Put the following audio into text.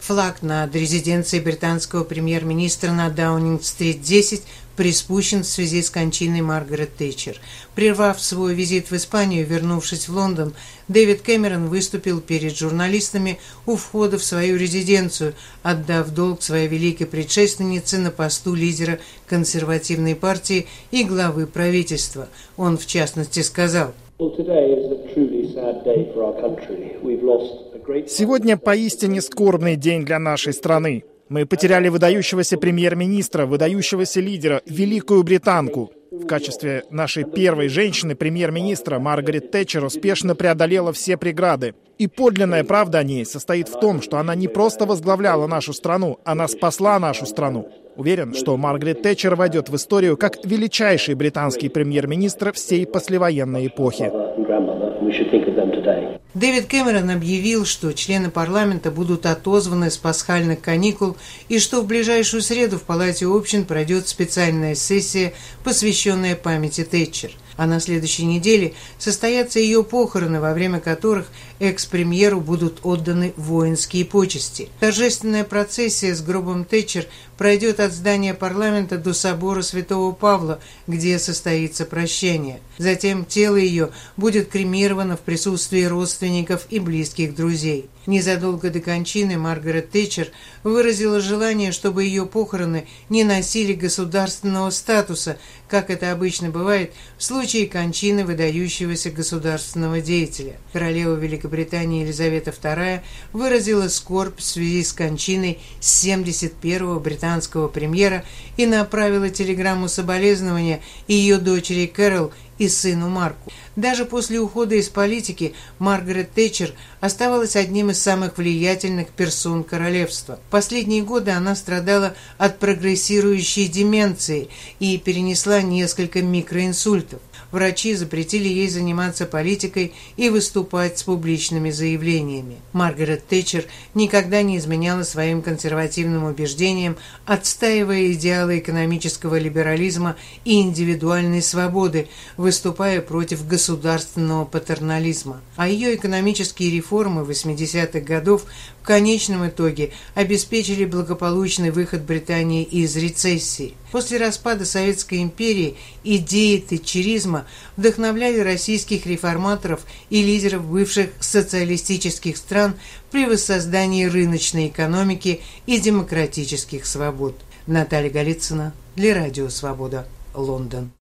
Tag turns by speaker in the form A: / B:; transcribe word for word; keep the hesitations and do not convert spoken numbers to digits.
A: Флаг над резиденцией британского премьер-министра на Даунинг-стрит десять приспущен в связи с кончиной Маргарет Тэтчер. Прервав свой визит в Испанию, вернувшись в Лондон, Дэвид Кэмерон выступил перед журналистами у входа в свою резиденцию, отдав долг своей великой предшественнице на посту лидера консервативной партии и главы правительства. Он, в частности, сказал:
B: «Сегодня поистине скорбный день для нашей страны. Мы потеряли выдающегося премьер-министра, выдающегося лидера, великую британку. В качестве нашей первой женщины-премьер-министра Маргарет Тэтчер успешно преодолела все преграды. И подлинная правда о ней состоит в том, что она не просто возглавляла нашу страну, она спасла нашу страну. Уверен, что Маргарет Тэтчер войдет в историю как величайший британский премьер-министр всей послевоенной эпохи».
A: Дэвид Кэмерон объявил, что члены парламента будут отозваны с пасхальных каникул и что в ближайшую среду в Палате общин пройдет специальная сессия, посвященная памяти Тэтчер. А на следующей неделе состоятся ее похороны, во время которых экс-премьеру будут отданы воинские почести. Торжественная процессия с гробом Тэтчер пройдет от здания парламента до собора Святого Павла, где состоится прощание. Затем тело ее будет кремировано в присутствии родственников и близких друзей. Незадолго до кончины Маргарет Тэтчер выразила желание, чтобы ее похороны не носили государственного статуса, как это обычно бывает в случае кончины выдающегося государственного деятеля. Королева Великобритании Елизавета вторая выразила скорбь в связи с кончиной семьдесят первого британского премьера и направила телеграмму соболезнования ее дочери Кэрол и сыну Марку. Даже после ухода из политики Маргарет Тэтчер оставалась одним из самых влиятельных персон королевства. В последние годы она страдала от прогрессирующей деменции и перенесла несколько микроинсультов. Врачи запретили ей заниматься политикой и выступать с публичными заявлениями. Маргарет Тэтчер никогда не изменяла своим консервативным убеждениям, отстаивая идеалы экономического либерализма и индивидуальной свободы, выступая против государственного патернализма. А ее экономические реформы восьмидесятых годов в конечном итоге обеспечили благополучный выход Британии из рецессии. После распада Советской империи идеи тэтчеризма вдохновляли российских реформаторов и лидеров бывших социалистических стран при воссоздании рыночной экономики и демократических свобод. Наталья Голицына для Радио Свобода, Лондон.